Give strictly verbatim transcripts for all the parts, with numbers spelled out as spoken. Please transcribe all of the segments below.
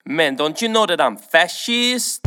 Man, don't you know that I'm fascist?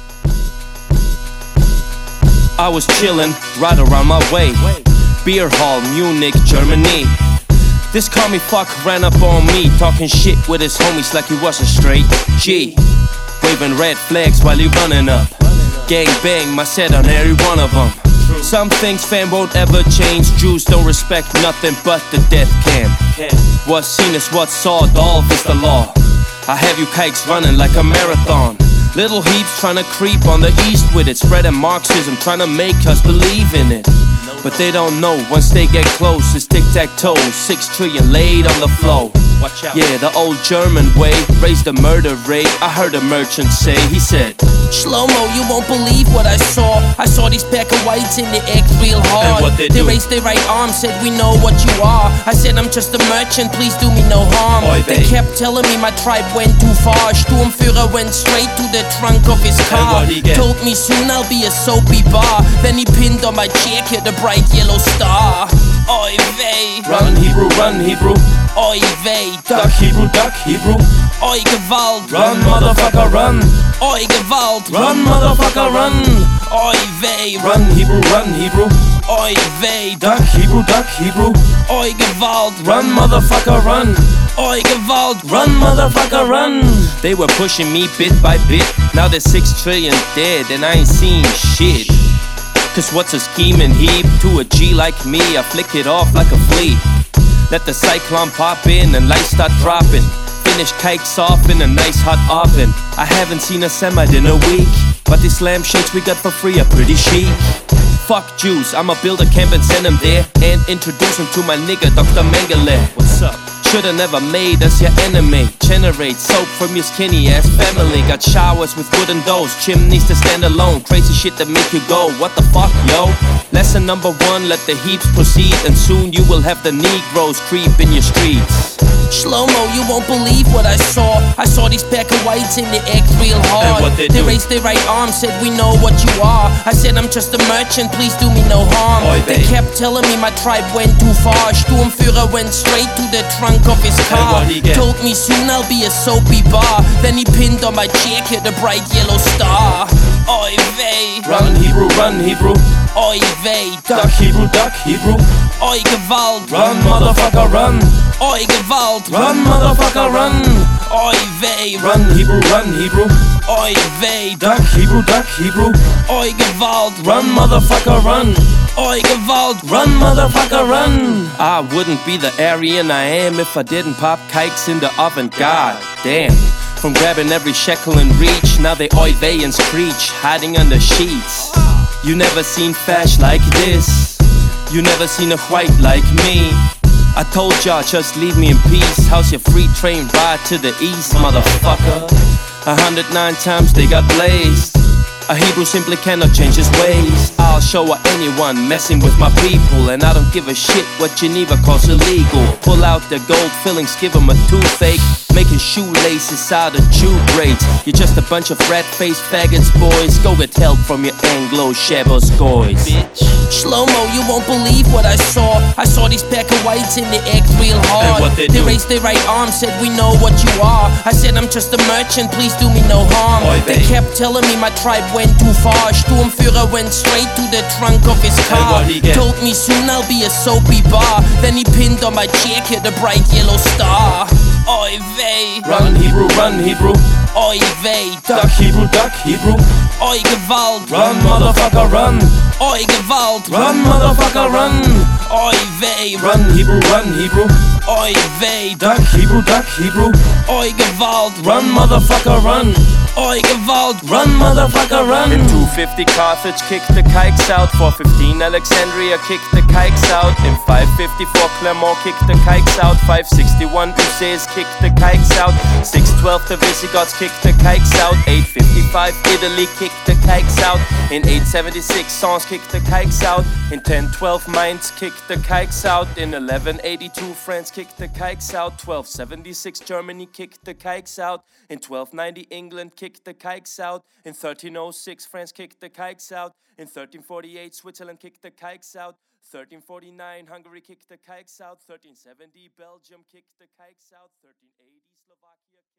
I was chillin' right around my way. Beer hall, Munich, Germany. This commie fuck ran up on me, talking shit with his homies like he was a straight G. Waving red flags while he running up. Gang bang, my set on every one of them. Some things fam won't ever change. Jews don't respect nothing but the death camp. What's seen is what's saw, Dolph is the law. I have you kikes running like a marathon. Little heaps trying to creep on the east with it, spreading Marxism, trying to make us believe in it. But they don't know, once they get close, it's tic-tac-toe, six trillion laid on the floor. Watch out. Yeah, the old German way, raised the murder rate. I heard a merchant say, he said, Shlomo, you won't believe what I saw. I saw these pack of whites and they act real hard. And what they They do? raised their right arm, said we know what you are. I said I'm just a merchant, please do me no harm. Oy They vey. kept telling me my tribe went too far. Sturmführer went straight to the trunk of his car. what'd he get? Told me soon I'll be a soapy bar. Then he pinned on my jacket a bright yellow star. Oy vey, Run Hebrew, run Hebrew. oy vey, Duck Hebrew, duck Hebrew. oy Gewalt, Run motherfucker, run. oy Gewalt, Run motherfucker, run. oy vey, Run Hebrew, run Hebrew. oy vey, Duck Hebrew, duck Hebrew. oy Gewalt, Run motherfucker, run. oy Gewalt, Run motherfucker, run. They were pushing me bit by bit. Now there's six trillion dead and I ain't seen shit. Cause what's a scheming heap to a G like me? I flick it off like a flea. Let the cyclone pop in and lights start dropping. Finish cakes off in a nice hot oven. I haven't seen a Semite in a week, but these lampshades we got for free are pretty chic. Fuck Jews, I'ma build a camp and send them there, and introduce them to my nigga Doctor Mengele. What's up? Shoulda never made us your enemy. Generate soap from your skinny ass family. Got showers with wooden doors, chimneys to stand alone. Crazy shit that make you go, what the fuck, yo? Lesson number one, let the heaps proceed, and soon you will have the Negroes creep in your streets. Shlomo, you won't believe what I saw. I saw these pack of whites and they act real hard. And what they They do? raised their right arm, said we know what you are. I said I'm just a merchant, please do me no harm. Oy They vey. kept telling me my tribe went too far. Sturmführer went straight to the trunk of his car. what'd he get? Told me soon I'll be a soapy bar. Then he pinned on my jacket a bright yellow star. Oy vey, Run Hebrew, run Hebrew. oy vey, Duck Hebrew, duck Hebrew. oy Gewalt, Run motherfucker, run. oy Gewalt, Run motherfucker, run. oy vey, Run Hebrew, run Hebrew. oy vey, Duck Hebrew, duck Hebrew. oy Gewalt, Run motherfucker, run. oy Gewalt, Run motherfucker, run. I wouldn't be the Aryan I am if I didn't pop kikes in the oven. God damn. From grabbing every shekel in reach, now they oy vey and screech, hiding under sheets. You never seen fash like this. You never seen a white like me. I told y'all just leave me in peace. How's your free train ride to the east, motherfucker? A hundred nine times they got blazed. A Hebrew simply cannot change his ways. I'll show anyone messing with my people, and I don't give a shit what Geneva calls illegal. Pull out the gold fillings, give them a toothache, making shoelaces out of Jew braids. You're just a bunch of rat-faced faggots, boys. Go get help from your Anglo-Shabbos goys. Bitch. Shlomo, you won't believe what I saw. I saw these pack of whites and they act real hard. And what they They do? raised their right arm, said we know what you are. I said I'm just a merchant, please do me no harm. Oy They vey. kept telling me my tribe went too far. Sturmführer went straight to the trunk of his car. what'd he get? Told me soon I'll be a soapy bar. Then he pinned on my jacket a bright yellow star. Oy vey, Run Hebrew, run Hebrew. oy vey, Duck Hebrew, duck Hebrew. oy Gewalt, Run motherfucker, run. oy Gewalt, Run motherfucker, run. oy vey, Run Hebrew, run Hebrew. oy vey, Duck Hebrew, duck Hebrew. oy Gewalt, Run motherfucker, run. oy Gewalt, Run motherfucker, run. In two fifty Carthage kicked the kikes out. four fifteen Alexandria kicked the kikes out. In five fifty-four Clermont kicked the kikes out. five sixty-one Uzes kicked the kikes out. six twelve the Visigoths kicked the kikes out. eight fifty-five Italy kicked the kikes out. In eight seventy-six Sens kicked the kikes out. In ten twelve Mainz kicked the kikes out. In eleven eighty-two France kicked the kikes out. twelve seventy-six Germany kicked the kikes out. In twelve ninety England kicked the kikes out. In thirteen oh six France kicked the kikes out. In thirteen forty-eight Switzerland kicked the kikes out. thirteen forty-nine Hungary kicked the kikes out. thirteen seventy Belgium kicked the kikes out. thirteen eighty Slovakia